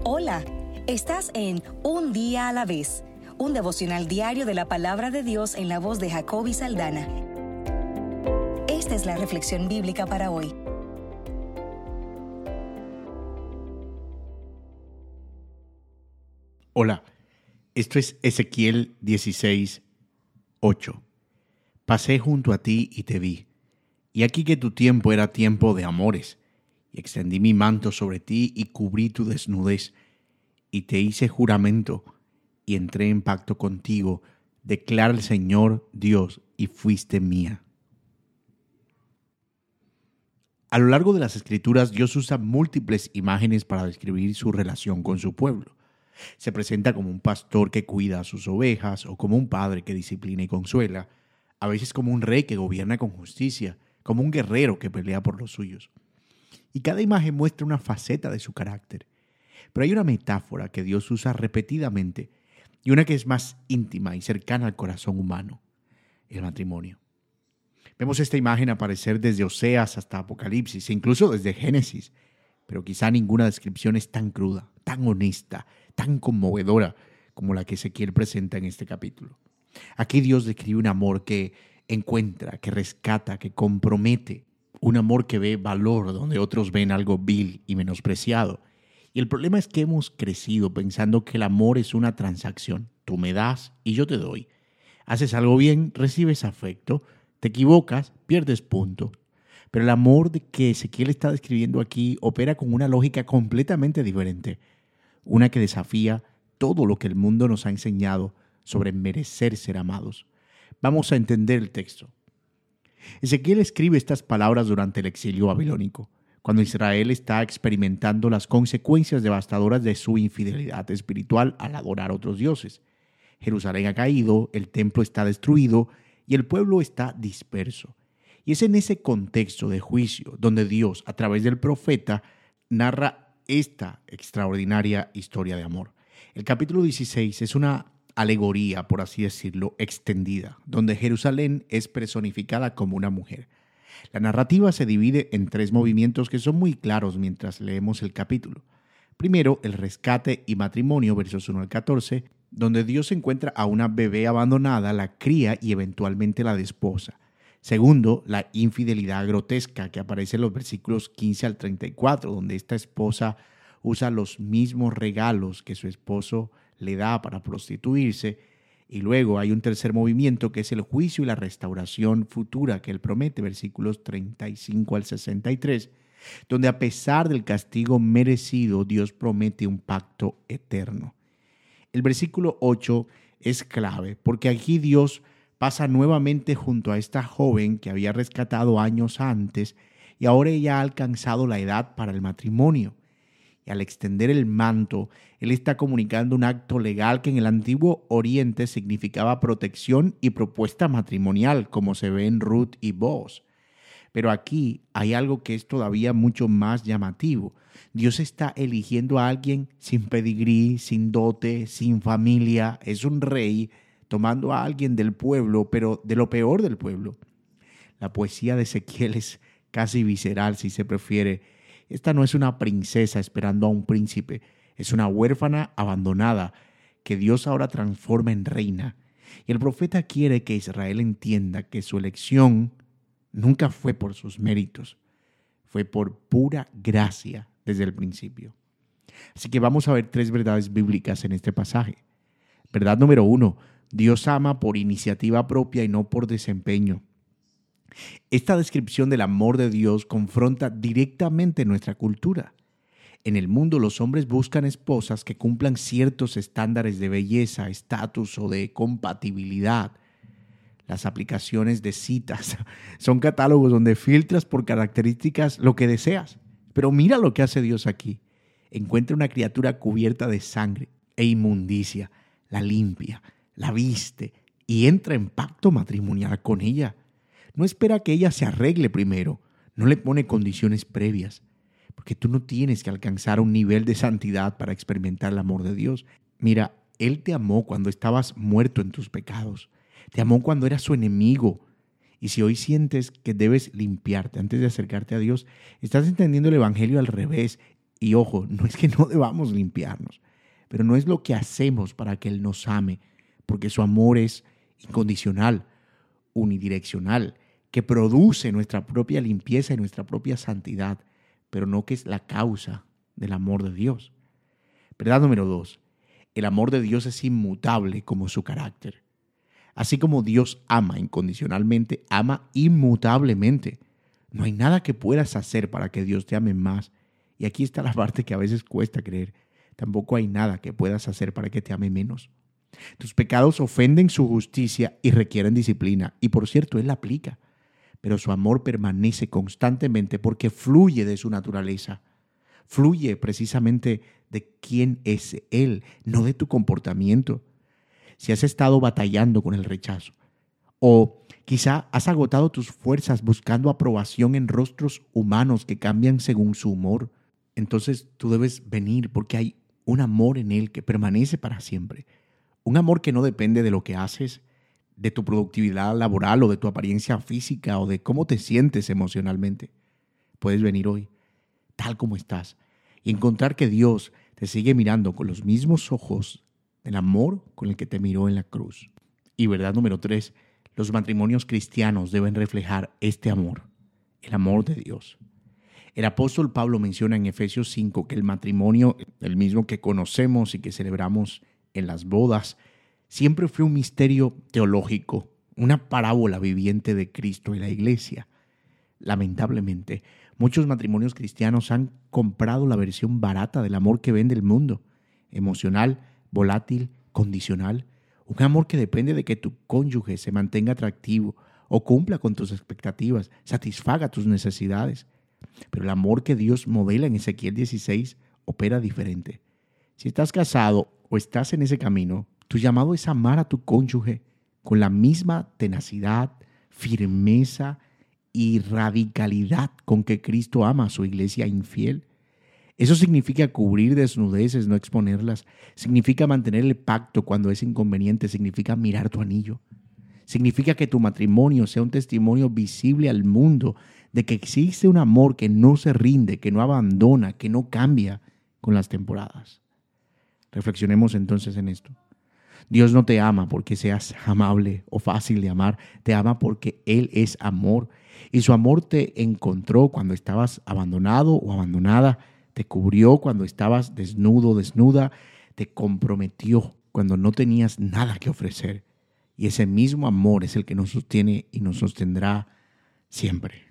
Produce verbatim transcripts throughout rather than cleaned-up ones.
Hola, estás en Un Día a la Vez, un devocional diario de la Palabra de Dios en la voz de Jacoby Saldana. Esta es la reflexión bíblica para hoy. Hola, esto es Ezequiel dieciséis, ocho. Pasé junto a ti y te vi, y aquí que tu tiempo era tiempo de amores, y extendí mi manto sobre ti y cubrí tu desnudez, y te hice juramento, y entré en pacto contigo, declara el Señor Dios, y fuiste mía. A lo largo de las Escrituras, Dios usa múltiples imágenes para describir su relación con su pueblo. Se presenta como un pastor que cuida a sus ovejas o como un padre que disciplina y consuela, a veces como un rey que gobierna con justicia, como un guerrero que pelea por los suyos. Y cada imagen muestra una faceta de su carácter. Pero hay una metáfora que Dios usa repetidamente y una que es más íntima y cercana al corazón humano: el matrimonio. Vemos esta imagen aparecer desde Oseas hasta Apocalipsis e incluso desde Génesis, pero quizá ninguna descripción es tan cruda, tan honesta, tan conmovedora como la que Ezequiel presenta en este capítulo. Aquí Dios describe un amor que encuentra, que rescata, que compromete, un amor que ve valor donde otros ven algo vil y menospreciado. Y el problema es que hemos crecido pensando que el amor es una transacción. Tú me das y yo te doy. Haces algo bien, recibes afecto. Te equivocas, pierdes puntos. Pero el amor de que Ezequiel está describiendo aquí opera con una lógica completamente diferente. Una que desafía todo lo que el mundo nos ha enseñado sobre merecer ser amados. Vamos a entender el texto. Ezequiel escribe estas palabras durante el exilio babilónico, cuando Israel está experimentando las consecuencias devastadoras de su infidelidad espiritual al adorar a otros dioses. Jerusalén ha caído, el templo está destruido y el pueblo está disperso. Y es en ese contexto de juicio donde Dios, a través del profeta, narra esta extraordinaria historia de amor. El capítulo dieciséis es una alegoría, por así decirlo, extendida, donde Jerusalén es personificada como una mujer. La narrativa se divide en tres movimientos que son muy claros mientras leemos el capítulo. Primero, el rescate y matrimonio, versos uno al catorce, donde Dios encuentra a una bebé abandonada, la cría y eventualmente la desposa. Segundo, la infidelidad grotesca que aparece en los versículos quince al treinta y cuatro, donde esta esposa usa los mismos regalos que su esposo le da para prostituirse. Y luego hay un tercer movimiento que es el juicio y la restauración futura que él promete, versículos treinta y cinco al sesenta y tres, donde a pesar del castigo merecido, Dios promete un pacto eterno. El versículo ocho es clave porque aquí Dios pasa nuevamente junto a esta joven que había rescatado años antes y ahora ella ha alcanzado la edad para el matrimonio. Y al extender el manto, él está comunicando un acto legal que en el antiguo Oriente significaba protección y propuesta matrimonial, como se ve en Ruth y Boaz. Pero aquí hay algo que es todavía mucho más llamativo. Dios está eligiendo a alguien sin pedigrí, sin dote, sin familia. Es un rey tomando a alguien del pueblo, pero de lo peor del pueblo. La poesía de Ezequiel es casi visceral, si se prefiere. Esta no es una princesa esperando a un príncipe, es una huérfana abandonada que Dios ahora transforma en reina. Y el profeta quiere que Israel entienda que su elección nunca fue por sus méritos, fue por pura gracia desde el principio. Así que vamos a ver tres verdades bíblicas en este pasaje. Verdad número uno, Dios ama por iniciativa propia y no por desempeño. Esta descripción del amor de Dios confronta directamente nuestra cultura. En el mundo los hombres buscan esposas que cumplan ciertos estándares de belleza, estatus o de compatibilidad. Las aplicaciones de citas son catálogos donde filtras por características lo que deseas. Pero mira lo que hace Dios aquí. Encuentra una criatura cubierta de sangre e inmundicia, la limpia, la viste y entra en pacto matrimonial con ella. No espera que ella se arregle primero, no le pone condiciones previas, porque tú no tienes que alcanzar un nivel de santidad para experimentar el amor de Dios. Mira, Él te amó cuando estabas muerto en tus pecados, te amó cuando eras su enemigo. Y si hoy sientes que debes limpiarte antes de acercarte a Dios, estás entendiendo el evangelio al revés Y ojo, no es que no debamos limpiarnos, pero no es lo que hacemos para que Él nos ame, porque su amor es incondicional, unidireccional, que produce nuestra propia limpieza y nuestra propia santidad, pero no que es la causa del amor de Dios. Verdad número dos, el amor de Dios es inmutable como su carácter. Así como Dios ama incondicionalmente, ama inmutablemente. No hay nada que puedas hacer para que Dios te ame más. Y aquí está la parte que a veces cuesta creer. Tampoco hay nada que puedas hacer para que te ame menos. Tus pecados ofenden su justicia y requieren disciplina. Y por cierto, Él la aplica. Pero su amor permanece constantemente porque fluye de su naturaleza. Fluye precisamente de quién es Él, no de tu comportamiento. Si has estado batallando con el rechazo, o quizá has agotado tus fuerzas buscando aprobación en rostros humanos que cambian según su humor, entonces tú debes venir porque hay un amor en Él que permanece para siempre. Un amor que no depende de lo que haces, de tu productividad laboral o de tu apariencia física o de cómo te sientes emocionalmente. Puedes venir hoy, tal como estás, y encontrar que Dios te sigue mirando con los mismos ojos del amor con el que te miró en la cruz. Y verdad número tres, los matrimonios cristianos deben reflejar este amor, el amor de Dios. El apóstol Pablo menciona en Efesios cinco que el matrimonio, el mismo que conocemos y que celebramos en las bodas, siempre fue un misterio teológico, una parábola viviente de Cristo y la iglesia. Lamentablemente, muchos matrimonios cristianos han comprado la versión barata del amor que vende el mundo, emocional, volátil, condicional, un amor que depende de que tu cónyuge se mantenga atractivo o cumpla con tus expectativas, satisfaga tus necesidades. Pero el amor que Dios modela en Ezequiel dieciséis opera diferente. Si estás casado o estás en ese camino, tu llamado es amar a tu cónyuge con la misma tenacidad, firmeza y radicalidad con que Cristo ama a su iglesia infiel. Eso significa cubrir desnudeces, no exponerlas. Significa mantener el pacto cuando es inconveniente. Significa mirar tu anillo. Significa que tu matrimonio sea un testimonio visible al mundo de que existe un amor que no se rinde, que no abandona, que no cambia con las temporadas. Reflexionemos entonces en esto. Dios no te ama porque seas amable o fácil de amar. Te ama porque Él es amor. Y su amor te encontró cuando estabas abandonado o abandonada. Te cubrió cuando estabas desnudo o desnuda. Te comprometió cuando no tenías nada que ofrecer. Y ese mismo amor es el que nos sostiene y nos sostendrá siempre.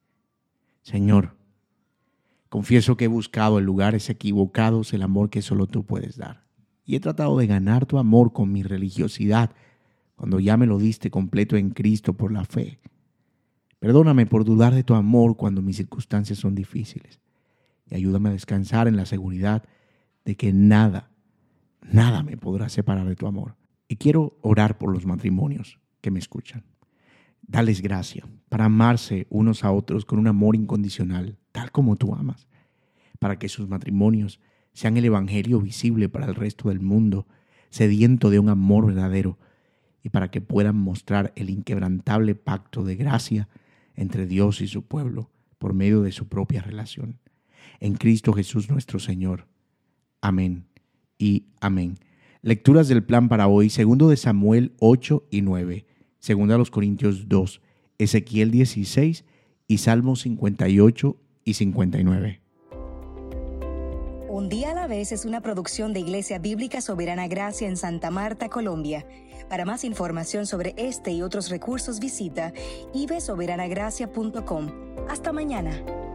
Señor, confieso que he buscado en lugares equivocados el amor que solo tú puedes dar. Y he tratado de ganar tu amor con mi religiosidad, cuando ya me lo diste completo en Cristo por la fe. Perdóname por dudar de tu amor cuando mis circunstancias son difíciles. Y ayúdame a descansar en la seguridad de que nada, nada me podrá separar de tu amor. Y quiero orar por los matrimonios que me escuchan. Dales gracia para amarse unos a otros con un amor incondicional, tal como tú amas, para que sus matrimonios sean el evangelio visible para el resto del mundo, sediento de un amor verdadero, y para que puedan mostrar el inquebrantable pacto de gracia entre Dios y su pueblo por medio de su propia relación. En Cristo Jesús nuestro Señor. Amén y amén. Lecturas del plan para hoy, segundo de Samuel ocho y nueve, segunda a los Corintios dos, Ezequiel dieciséis y Salmos cincuenta y ocho y cincuenta y nueve. Un día a la vez es una producción de Iglesia Bíblica Soberana Gracia en Santa Marta, Colombia. Para más información sobre este y otros recursos visita i b soberana gracia punto com. Hasta mañana.